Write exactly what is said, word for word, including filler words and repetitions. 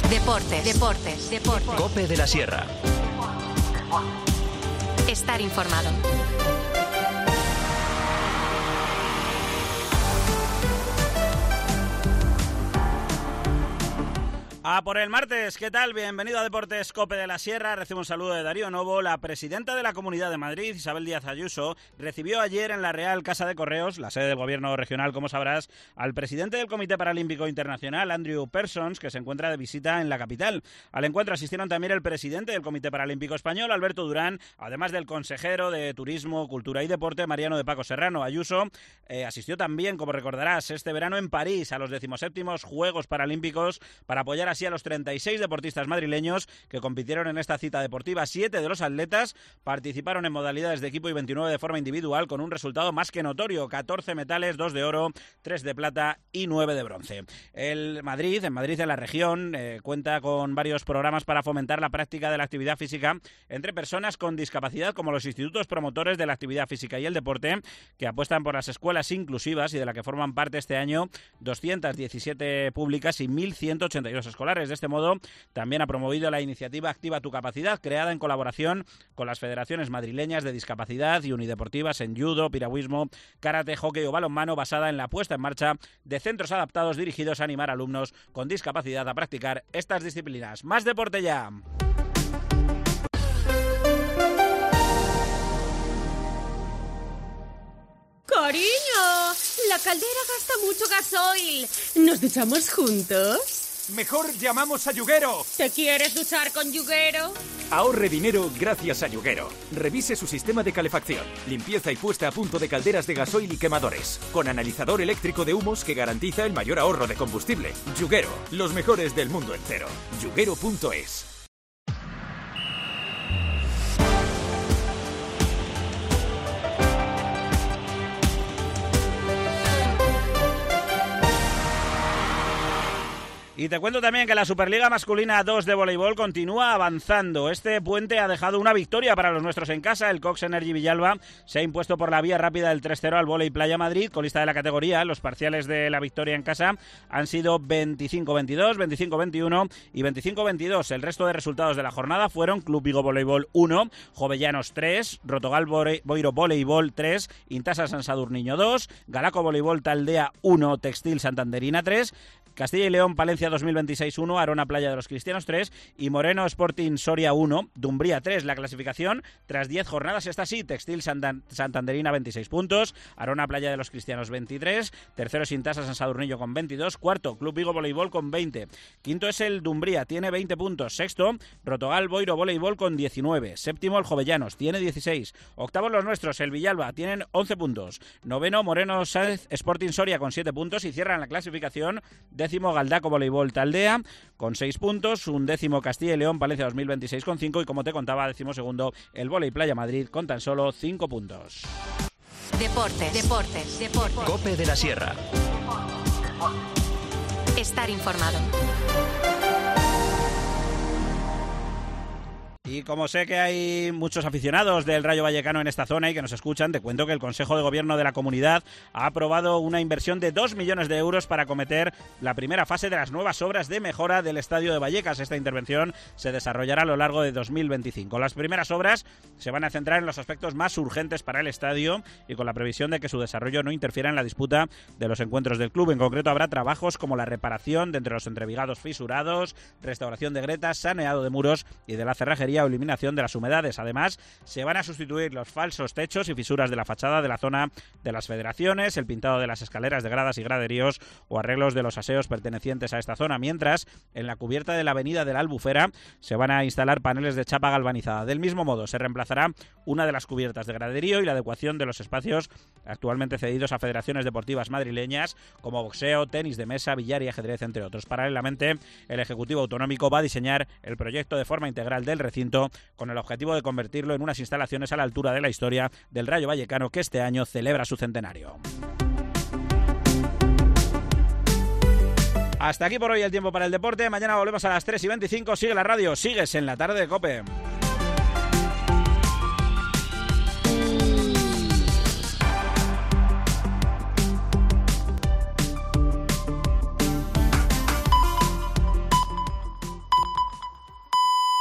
Deportes, deportes, deportes. COPE de la Sierra. Estar informado. A por el martes, ¿qué tal? Bienvenido a Deportes COPE de la Sierra. Recibo un saludo de Darío Novo. La presidenta de la Comunidad de Madrid, Isabel Díaz Ayuso, recibió ayer en la Real Casa de Correos, la sede del Gobierno regional, como sabrás, al presidente del Comité Paralímpico Internacional, Andrew Parsons, que se encuentra de visita en la capital. Al encuentro asistieron también el presidente del Comité Paralímpico Español, Alberto Durán, además del consejero de Turismo, Cultura y Deporte, Mariano de Paco Serrano. Ayuso eh, asistió también, como recordarás, este verano en París a los decimoséptimos Juegos Paralímpicos para apoyar así a los treinta y seis deportistas madrileños que compitieron en esta cita deportiva. Siete de los atletas participaron en modalidades de equipo y veintinueve de forma individual, con un resultado más que notorio: catorce metales, dos de oro, tres de plata y nueve de bronce. El Madrid, en Madrid, en la región, eh, cuenta con varios programas para fomentar la práctica de la actividad física entre personas con discapacidad, como los institutos promotores de la actividad física y el deporte, que apuestan por las escuelas inclusivas y de la que forman parte este año doscientas diecisiete públicas y mil ciento ochenta y dos escolares. De este modo, también ha promovido la iniciativa Activa tu Capacidad, creada en colaboración con las federaciones madrileñas de discapacidad y unideportivas en judo, piragüismo, karate, hockey o balonmano, basada en la puesta en marcha de centros adaptados dirigidos a animar a alumnos con discapacidad a practicar estas disciplinas. ¡Más deporte ya! Cariño, la caldera gasta mucho gasoil. ¿Nos duchamos juntos? Mejor llamamos a Yuguero. ¿Te quieres duchar con Yuguero? Ahorre dinero gracias a Yuguero. Revise su sistema de calefacción, limpieza y puesta a punto de calderas de gasoil y quemadores, con analizador eléctrico de humos que garantiza el mayor ahorro de combustible. Yuguero, los mejores del mundo entero. Yuguero punto es. Y te cuento también que la Superliga Masculina dos de voleibol continúa avanzando. Este puente ha dejado una victoria para los nuestros en casa. El Cox Energy Villalba se ha impuesto por la vía rápida del tres cero al Voley Playa Madrid, colista de la categoría. Los parciales de la victoria en casa han sido veinticinco veintidós, veinticinco veintiuno y veinticinco veintidós. El resto de resultados de la jornada fueron Club Vigo Voleibol uno, Jovellanos tres, Rotogal Boiro Voleibol tres, Intasa San Sadurniño dos, Galaco Voleibol Taldea uno, Textil Santanderina tres, Castilla y León Palencia dos mil veintiséis uno, Arona Playa de los Cristianos tres y Moreno Sporting Soria uno, Dumbría tres. La clasificación tras diez jornadas está así: Textil Santanderina veintiséis puntos, Arona Playa de los Cristianos veintitrés, tercero Sintasa San Sadurnillo con veintidós, cuarto Club Vigo Voleibol con veinte, quinto es el Dumbría, tiene veinte puntos, sexto Rotogal Boiro Voleibol con diecinueve, séptimo el Jovellanos, tiene dieciséis, octavos los nuestros, el Villalba, tienen once puntos, noveno Moreno Sáenz Sporting Soria con siete puntos y cierran la clasificación décimo Galdaco Voleibol Taldea con seis puntos, un décimo Castilla y León Palencia dos mil veintiséis con cinco y, como te contaba, décimo segundo el Voley Playa Madrid con tan solo cinco puntos. Deportes, deportes, deportes. COPE de la Sierra. Estar informado. Y como sé que hay muchos aficionados del Rayo Vallecano en esta zona y que nos escuchan, te cuento que el Consejo de Gobierno de la comunidad ha aprobado una inversión de dos millones de euros para acometer la primera fase de las nuevas obras de mejora del Estadio de Vallecas. Esta intervención se desarrollará a lo largo de dos mil veinticinco. Las primeras obras se van a centrar en los aspectos más urgentes para el estadio y con la previsión de que su desarrollo no interfiera en la disputa de los encuentros del club. En concreto, habrá trabajos como la reparación de entre los entrevigados fisurados, restauración de gretas, saneado de muros y de la cerrajería o eliminación de las humedades. Además, se van a sustituir los falsos techos y fisuras de la fachada de la zona de las federaciones, el pintado de las escaleras de gradas y graderíos o arreglos de los aseos pertenecientes a esta zona, mientras en la cubierta de la avenida de la Albufera se van a instalar paneles de chapa galvanizada. Del mismo modo, se reemplazará una de las cubiertas de graderío y la adecuación de los espacios actualmente cedidos a federaciones deportivas madrileñas como boxeo, tenis de mesa, billar y ajedrez, entre otros. Paralelamente, el Ejecutivo Autonómico va a diseñar el proyecto de forma integral del recinto con el objetivo de convertirlo en unas instalaciones a la altura de la historia del Rayo Vallecano, que este año celebra su centenario. Hasta aquí por hoy el tiempo para el deporte. Mañana volvemos a las tres y veinticinco. Sigue la radio, sigues en la tarde de COPE.